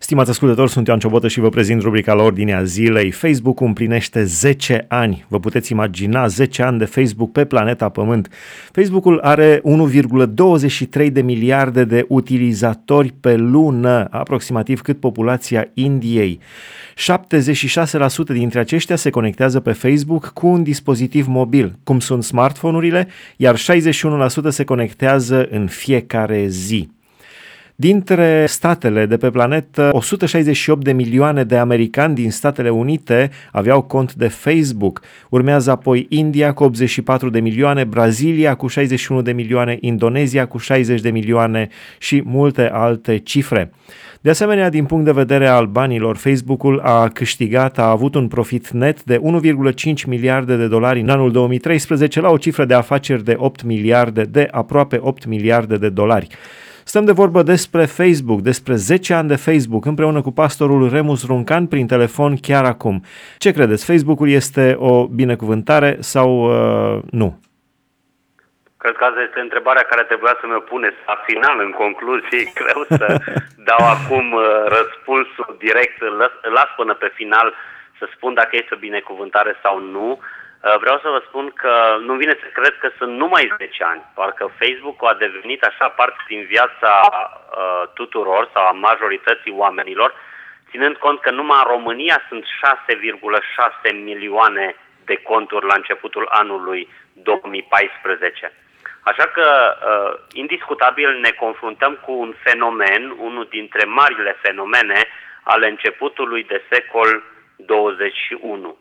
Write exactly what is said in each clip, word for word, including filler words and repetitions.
Stimați ascultători, sunt Ioan Ciobotă și vă prezint rubrica la ordinea zilei. Facebook împlinește zece ani. Vă puteți imagina zece ani de Facebook pe planeta Pământ. Facebook-ul are unu virgulă douăzeci și trei de miliarde de utilizatori pe lună, aproximativ cât populația Indiei. șaptezeci și șase la sută dintre aceștia se conectează pe Facebook cu un dispozitiv mobil, cum sunt smartphone-urile, iar șaizeci și unu la sută se conectează în fiecare zi. Dintre statele de pe planetă, o sută șaizeci și opt de milioane de americani din Statele Unite aveau cont de Facebook. Urmează apoi India cu optzeci și patru de milioane, Brazilia cu șaizeci și unu de milioane, Indonezia cu șaizeci de milioane și multe alte cifre. De asemenea, din punct de vedere al banilor, Facebook-ul a câștigat, a avut un profit net de unu virgulă cinci miliarde de dolari în anul două mii treisprezece la o cifră de afaceri de opt miliarde, de aproape opt miliarde de dolari. Stăm de vorbă despre Facebook, despre zece ani de Facebook, împreună cu pastorul Remus Runcan prin telefon chiar acum. Ce credeți? Facebook-ul este o binecuvântare sau uh, nu? Cred că asta este întrebarea care trebuia să mi-o puneți la final, în concluzie. E greu să dau acum uh, răspunsul direct, las, las până pe final să spun dacă este o binecuvântare sau nu. Vreau să vă spun că nu vine să cred că sunt numai zece ani. Parcă Facebook-ul a devenit așa parte din viața uh, tuturor sau a majorității oamenilor, ținând cont că numai în România sunt șase virgulă șase milioane de conturi la începutul anului două mii paisprezece. Așa că, uh, indiscutabil, ne confruntăm cu un fenomen, unul dintre marile fenomene ale începutului de secol douăzeci și unu.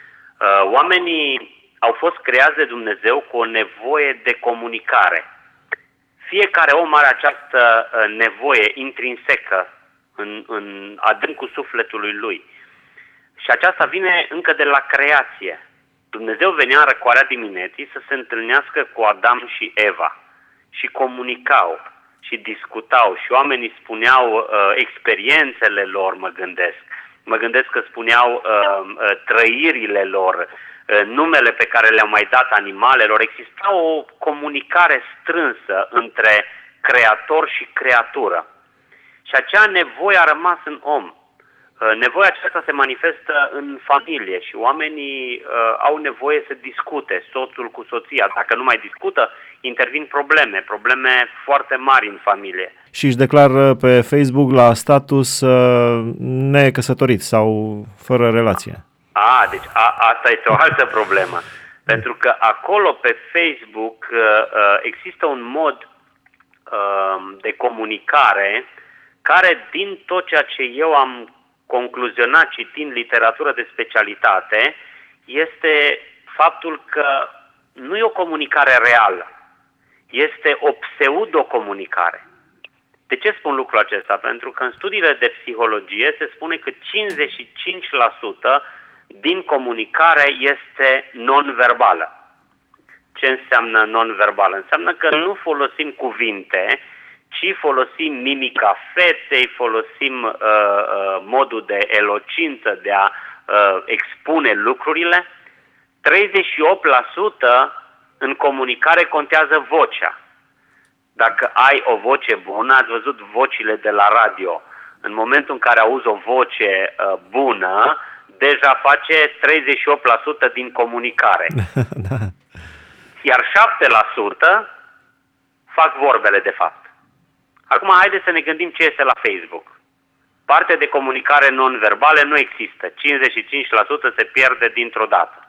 Oamenii au fost creați de Dumnezeu cu o nevoie de comunicare. Fiecare om are această nevoie intrinsecă în, în adâncul sufletului lui. Și aceasta vine încă de la creație. Dumnezeu venea în răcoarea dimineții să se întâlnească cu Adam și Eva și comunicau și discutau și oamenii spuneau uh, experiențele lor, mă gândesc. Mă gândesc că spuneau uh, uh, trăirile lor, uh, numele pe care le-au mai dat animalelor. Exista o comunicare strânsă între creator și creatură. Și acea nevoie a rămas în om. Uh, nevoia aceasta se manifestă în familie și oamenii uh, au nevoie să discute, soțul cu soția. Dacă nu mai discută, intervin probleme, probleme foarte mari în familie. Și își declară pe Facebook la status uh, necăsătorit sau fără relație. A, deci a, asta este o altă problemă. Pentru că acolo pe Facebook uh, uh, există un mod uh, de comunicare care, din tot ceea ce eu am concluzionat citind literatură de specialitate, este faptul că nu e o comunicare reală. Este o pseudocomunicare. De ce spun lucrul acesta? Pentru că în studiile de psihologie se spune că cincizeci și cinci la sută din comunicare este non-verbală. Ce înseamnă non-verbală? Înseamnă că nu folosim cuvinte, ci folosim mimica feței, folosim uh, uh, modul de elocință de a uh, expune lucrurile. treizeci și opt la sută în comunicare contează vocea. Dacă ai o voce bună, ați văzut vocile de la radio. În momentul în care auzi o voce uh, bună, deja face treizeci și opt la sută din comunicare. Da. Iar șapte la sută fac vorbele de fapt. Acum haideți să ne gândim ce este la Facebook. Partea de comunicare non-verbale nu există. cincizeci și cinci la sută se pierde dintr-o dată.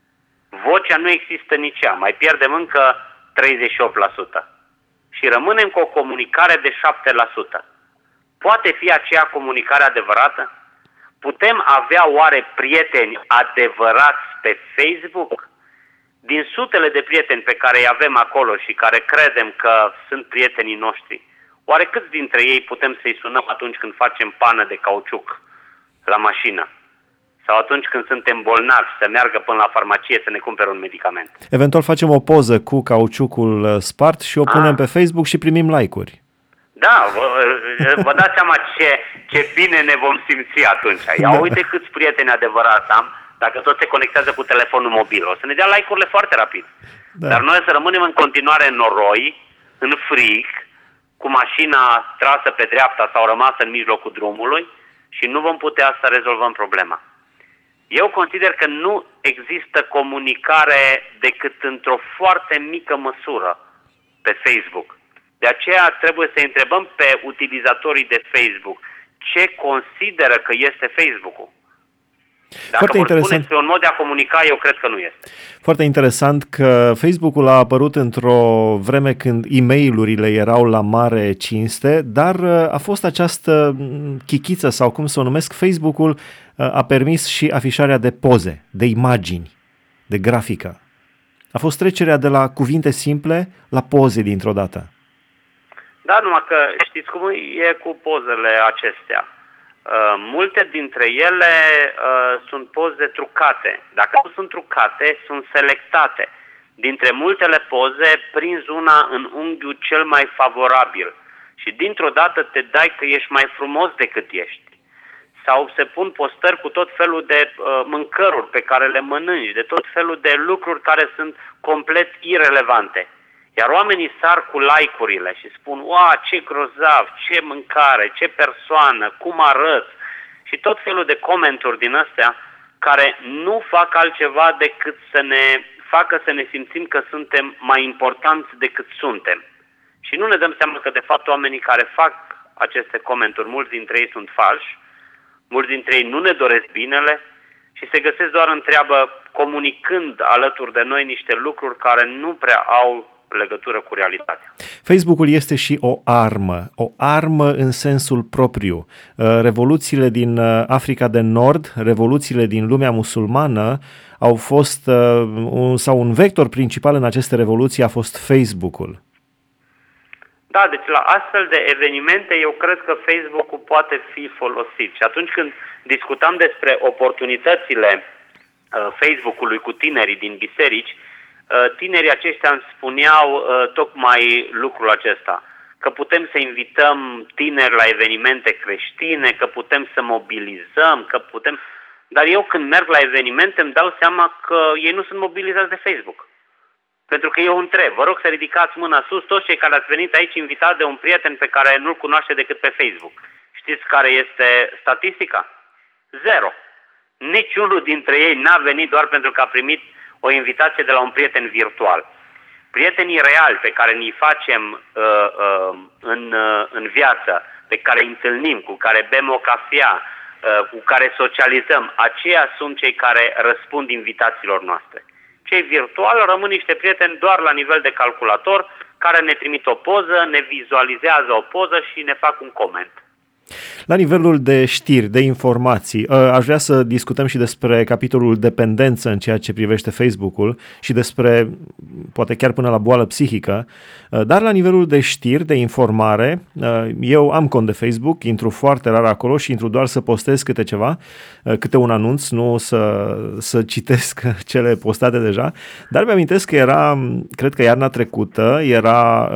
Vocea nu există nici ea. Mai pierdem încă treizeci și opt la sută. Și rămânem cu o comunicare de șapte la sută. Poate fi aceea comunicare adevărată? Putem avea oare prieteni adevărați pe Facebook? Din sutele de prieteni pe care îi avem acolo și care credem că sunt prietenii noștri, oare câți dintre ei putem să-i sunăm atunci când facem pană de cauciuc la mașină? Sau atunci când suntem bolnavi să meargă până la farmacie să ne cumpere un medicament? Eventual facem o poză cu cauciucul spart și o punem ah. pe Facebook și primim like-uri. Da, vă, vă dați seama ce, ce bine ne vom simți atunci. Ia uite câți prieteni adevărați am, dacă tot se conectează cu telefonul mobil. O să ne dea like-urile foarte rapid. Da. Dar noi să rămânem în continuare în noroi, în frig, cu mașina trasă pe dreapta sau rămasă în mijlocul drumului și nu vom putea să rezolvăm problema. Eu consider că nu există comunicare decât într-o foarte mică măsură pe Facebook. De aceea trebuie să întrebăm pe utilizatorii de Facebook ce consideră că este Facebook-ul. Dacă Foarte vor interesant. spune un mod de a comunica, eu cred că nu este. Foarte interesant că Facebook-ul a apărut într-o vreme când e-mail-urile erau la mare cinste, dar a fost această chichiță sau cum să o numesc, Facebook-ul a permis și afișarea de poze, de imagini, de grafică. A fost trecerea de la cuvinte simple la poze dintr-o dată. Da, numai că știți cum e cu pozele acestea. Uh, multe dintre ele uh, sunt poze trucate. Dacă nu sunt trucate, sunt selectate. Dintre multele poze, prinzi una în unghiul cel mai favorabil și dintr-o dată te dai că ești mai frumos decât ești. Sau se pun postări cu tot felul de uh, mâncăruri pe care le mănânci, de tot felul de lucruri care sunt complet irelevante. Iar oamenii sar cu like-urile și spun, ua, ce grozav, ce mâncare, ce persoană, cum arăt, și tot felul de comenturi din astea care nu fac altceva decât să ne facă să ne simțim că suntem mai importanți decât suntem. Și nu ne dăm seama că, de fapt, oamenii care fac aceste comenturi, mulți dintre ei sunt falși, mulți dintre ei nu ne doresc binele și se găsesc doar în treabă comunicând alături de noi niște lucruri care nu prea au legătură cu realitatea. Facebook-ul este și o armă, o armă în sensul propriu. Revoluțiile din Africa de Nord, revoluțiile din lumea musulmană au fost, sau un vector principal în aceste revoluții a fost Facebook-ul. Da, deci la astfel de evenimente eu cred că Facebook-ul poate fi folosit. Și atunci când discutam despre oportunitățile Facebook-ului cu tinerii din biserici, tinerii aceștia îmi spuneau uh, tocmai lucrul acesta, că putem să invităm tineri la evenimente creștine, că putem să mobilizăm, că putem... Dar eu când merg la evenimente îmi dau seama că ei nu sunt mobilizați de Facebook. Pentru că eu întreb, vă rog să ridicați mâna sus toți cei care ați venit aici invitat de un prieten pe care nu-l cunoaște decât pe Facebook. Știți care este statistica? Zero. Niciunul dintre ei n-a venit doar pentru că a primit o invitație de la un prieten virtual. Prietenii reali pe care ni-i facem uh, uh, în, uh, în viață, pe care îi întâlnim, cu care bem o cafea, uh, cu care socializăm, aceia sunt cei care răspund invitațiilor noastre. Cei virtuali rămân niște prieteni doar la nivel de calculator, care ne trimit o poză, ne vizualizează o poză și ne fac un coment. La nivelul de știri, de informații, aș vrea să discutăm și despre capitolul dependență în ceea ce privește Facebook-ul și despre, poate chiar până la boală psihică, dar la nivelul de știri, de informare, eu am cont de Facebook, intru foarte rar acolo și intru doar să postez câte ceva, câte un anunț, nu să, să citesc cele postate deja, dar mi-amintesc că era, cred că iarna trecută, era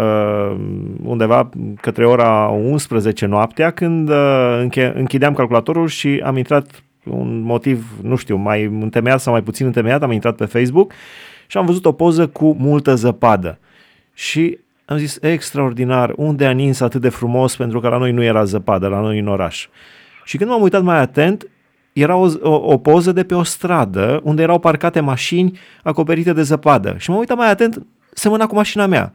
undeva către ora unsprezece noaptea, când închideam calculatorul și am intrat un motiv, nu știu, mai întemeiat sau mai puțin întemeiat, am intrat pe Facebook și am văzut o poză cu multă zăpadă. Și am zis, extraordinar, unde a nins atât de frumos, pentru că la noi nu era zăpadă, la noi în oraș. Și când m-am uitat mai atent, era o, o, o poză de pe o stradă unde erau parcate mașini acoperite de zăpadă. Și m-am uitat mai atent, semăna cu mașina mea.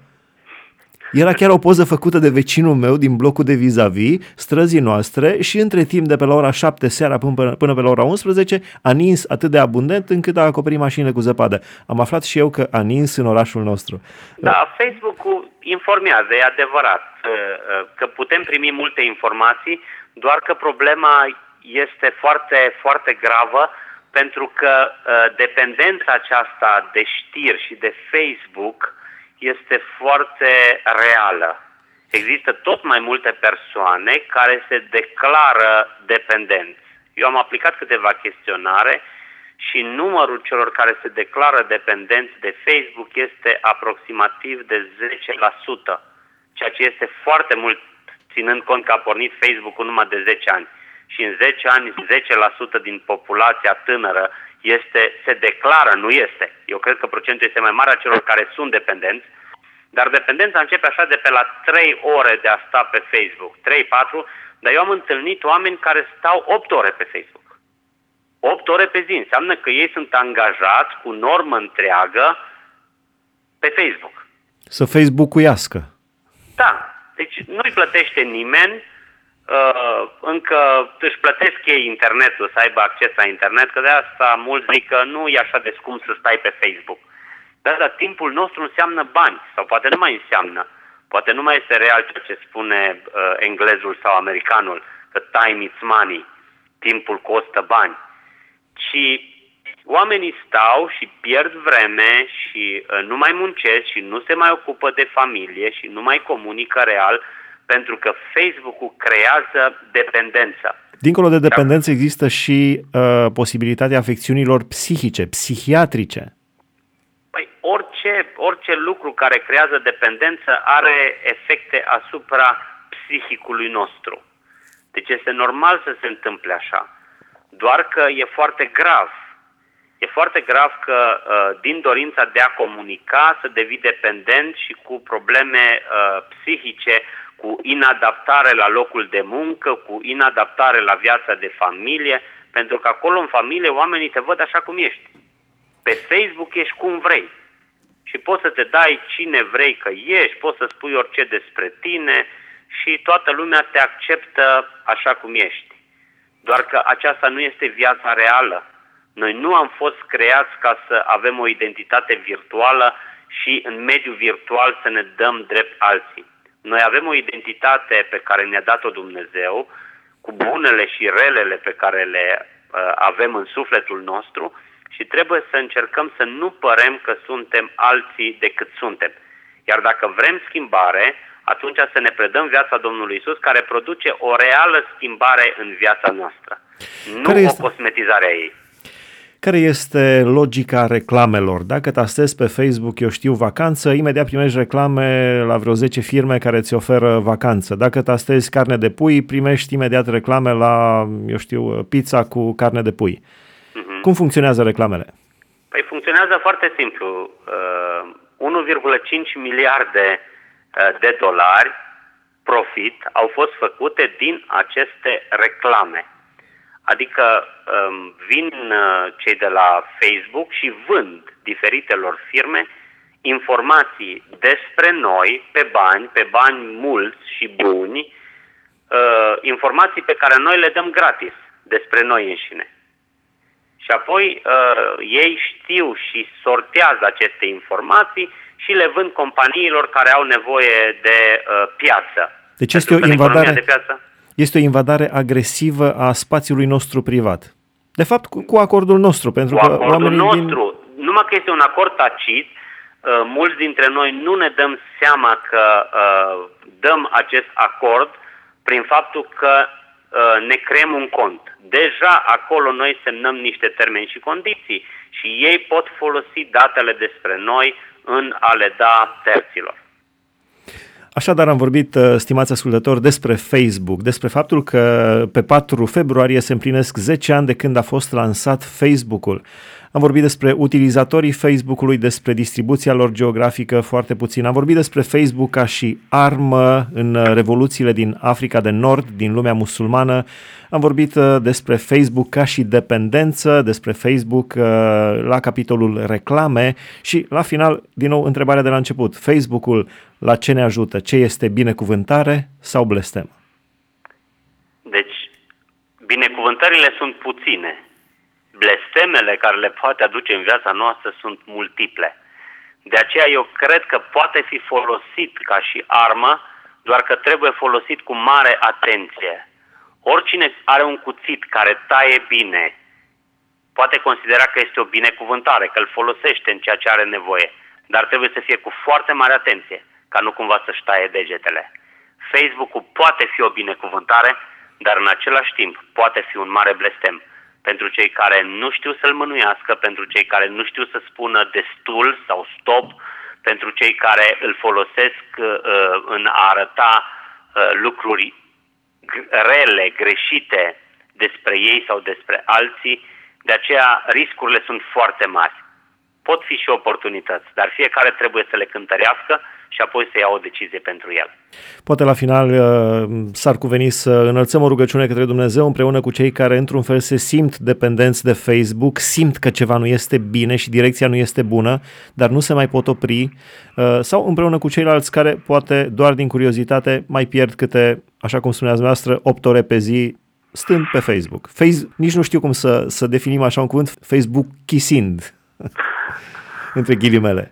Era chiar o poză făcută de vecinul meu din blocul de vis-a-vis, străzii noastre, și între timp de pe la ora șapte seara până, până pe la ora unsprezece a nins atât de abundent încât a acoperit mașinile cu zăpadă. Am aflat și eu că a nins în orașul nostru. Da, Facebook-ul informează, e adevărat că putem primi multe informații, doar că problema este foarte, foarte gravă, pentru că dependența aceasta de știri și de Facebook este foarte reală. Există tot mai multe persoane care se declară dependenți. Eu am aplicat câteva chestionare și numărul celor care se declară dependenți de Facebook este aproximativ de zece la sută, ceea ce este foarte mult, ținând cont că a pornit Facebook-ul numai de zece ani. Și în zece ani, zece la sută din populația tânără este, se declară, nu este. Eu cred că procentul este mai mare a celor care sunt dependenți, Dar dependența începe așa de pe la trei ore de a sta pe Facebook, trei patru, dar eu am întâlnit oameni care stau opt ore pe Facebook. opt ore pe zi înseamnă că ei sunt angajați cu normă întreagă pe Facebook. Să Facebook-uiască. Da, deci nu-i plătește nimeni, uh, încă își plătesc ei internetul, să aibă acces la internet, că de asta mulți zic că nu e așa de scump să stai pe Facebook. Da, dar timpul nostru înseamnă bani, sau poate nu mai înseamnă. Poate nu mai este real ceea ce spune uh, englezul sau americanul, că time is money, timpul costă bani. Și oamenii stau și pierd vreme și uh, nu mai muncesc și nu se mai ocupă de familie și nu mai comunică real, pentru că Facebook-ul creează dependență. Dincolo de dependență există și uh, posibilitatea afecțiunilor psihice, psihiatrice. Păi orice, orice lucru care creează dependență are efecte asupra psihicului nostru. Deci este normal să se întâmple așa. Doar că e foarte grav. E foarte grav că din dorința de a comunica să devii dependent și cu probleme psihice, cu inadaptare la locul de muncă, cu inadaptare la viața de familie, pentru că acolo în familie oamenii te văd așa cum ești. Pe Facebook ești cum vrei și poți să te dai cine vrei că ești, poți să spui orice despre tine și toată lumea te acceptă așa cum ești. Doar că aceasta nu este viața reală. Noi nu am fost creați ca să avem o identitate virtuală și în mediul virtual să ne dăm drept alții. Noi avem o identitate pe care ne-a dat-o Dumnezeu, cu bunele și relele pe care le uh, avem în sufletul nostru, și trebuie să încercăm să nu părem că suntem alții decât suntem. Iar dacă vrem schimbare, atunci să ne predăm viața Domnului Iisus, care produce o reală schimbare în viața noastră, nu care este, o cosmetizare a ei. Care este logica reclamelor? Dacă tastezi pe Facebook, eu știu, vacanță, imediat primești reclame la vreo zece firme care îți oferă vacanță. Dacă tastezi carne de pui, primești imediat reclame la, eu știu, pizza cu carne de pui. Uh-huh. Cum funcționează reclamele? Păi funcționează foarte simplu. Uh, unu virgulă cinci miliarde de dolari profit au fost făcute din aceste reclame. Adică um, vin uh, cei de la Facebook și vând diferitelor firme informații despre noi pe bani, pe bani mulți și buni, uh, informații pe care noi le dăm gratis despre noi înșine. Și apoi uh, ei știu și sortează aceste informații și le vând companiilor care au nevoie de uh, piață. Deci este o invadare, de piață. Este o invadare agresivă a spațiului nostru privat. De fapt, cu, cu acordul nostru. Pentru cu că acordul oamenii nostru. Din... Numai că este un acord tacit, uh, mulți dintre noi nu ne dăm seama că uh, dăm acest acord prin faptul că uh, ne creăm un cont. Deja acolo noi semnăm niște termeni și condiții și ei pot folosi datele despre noi în a le da terților. Așadar am vorbit, stimați ascultători, despre Facebook, despre faptul că pe patru februarie se împlinesc zece ani de când a fost lansat Facebook-ul. Am vorbit despre utilizatorii Facebook-ului, despre distribuția lor geografică foarte puțin. Am vorbit despre Facebook ca și armă în revoluțiile din Africa de Nord, din lumea musulmană. Am vorbit despre Facebook ca și dependență, despre Facebook la capitolul reclame și la final, din nou, întrebarea de la început. Facebook-ul la ce ne ajută? Ce este binecuvântare sau blestem? Deci, binecuvântările sunt puține. Blestemele care le poate aduce în viața noastră sunt multiple. De aceea eu cred că poate fi folosit ca și armă, doar că trebuie folosit cu mare atenție. Oricine are un cuțit care taie bine, poate considera că este o binecuvântare, că îl folosește în ceea ce are nevoie, dar trebuie să fie cu foarte mare atenție, ca nu cumva să-și taie degetele. Facebook-ul poate fi o binecuvântare, dar în același timp poate fi un mare blestem. Pentru cei care nu știu să-l mânuiască, pentru cei care nu știu să spună destul sau stop, pentru cei care îl folosesc uh, în a arăta uh, lucruri rele, greșite despre ei sau despre alții, de aceea riscurile sunt foarte mari. pot fi și oportunități, dar fiecare trebuie să le cântărească și apoi să ia o decizie pentru el. Poate la final s-ar cuveni să înălțăm o rugăciune către Dumnezeu împreună cu cei care într-un fel se simt dependenți de Facebook, simt că ceva nu este bine și direcția nu este bună, dar nu se mai pot opri, sau împreună cu ceilalți care poate doar din curiozitate mai pierd câte, așa cum spuneați dumneavoastră, opt ore pe zi stând pe Facebook. Face, nici nu știu cum să, să definim așa un cuvânt, Facebook-chisind, între ghilimele.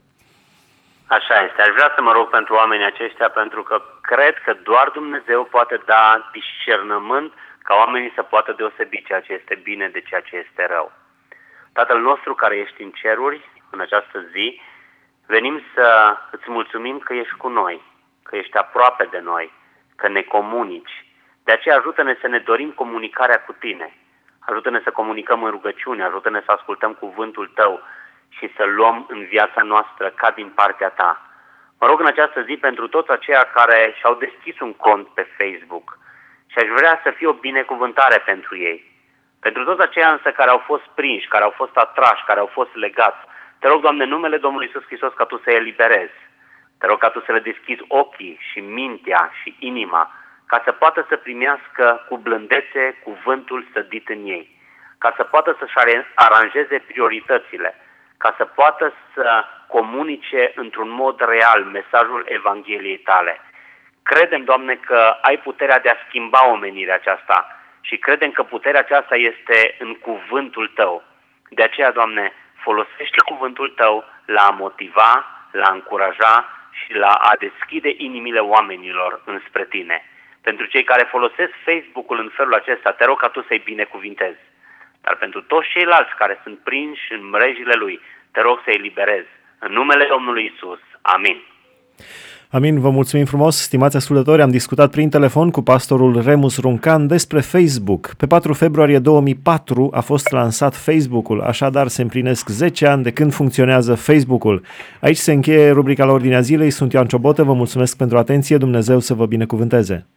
Așa este. Aș vrea să mă rog pentru oamenii aceștia, pentru că cred că doar Dumnezeu poate da discernământ ca oamenii să poată deosebi ceea ce este bine de ceea ce este rău. Tatăl nostru care ești în ceruri, în această zi, venim să îți mulțumim că ești cu noi, că ești aproape de noi, că ne comunici. De aceea ajută-ne să ne dorim comunicarea cu tine. Ajută-ne să comunicăm în rugăciune, ajută-ne să ascultăm cuvântul tău și să luăm în viața noastră ca din partea ta. Mă rog în această zi pentru toți aceia care și-au deschis un cont pe Facebook și aș vrea să fie o binecuvântare pentru ei. Pentru toți aceia însă care au fost prinși, care au fost atrași, care au fost legați, te rog, Doamne, în numele Domnului Iisus Hristos, ca Tu să-i eliberezi. Te rog ca Tu să le deschizi ochii și mintea și inima, ca să poată să primească cu blândețe cuvântul sădit în ei, ca să poată să-și aranjeze prioritățile, ca să poată să comunice într-un mod real mesajul Evangheliei Tale. Credem, Doamne, că ai puterea de a schimba omenirea aceasta și credem că puterea aceasta este în cuvântul Tău. De aceea, Doamne, folosește cuvântul Tău la a motiva, la a încuraja și la a deschide inimile oamenilor înspre Tine. Pentru cei care folosesc Facebook-ul în felul acesta, te rog ca Tu să-i binecuvintezi. Dar pentru toți ceilalți care sunt prinși în mrejile lui, te rog să-i eliberezi. În numele Domnului Iisus. Amin. Amin, vă mulțumim frumos, stimați ascultători, am discutat prin telefon cu pastorul Remus Runcan despre Facebook. Pe patru februarie două mii patru a fost lansat Facebook-ul, așadar se împlinesc zece ani de când funcționează Facebook-ul. Aici se încheie rubrica la Ordinea Zilei, sunt Ioan Ciobotă, vă mulțumesc pentru atenție, Dumnezeu să vă binecuvânteze.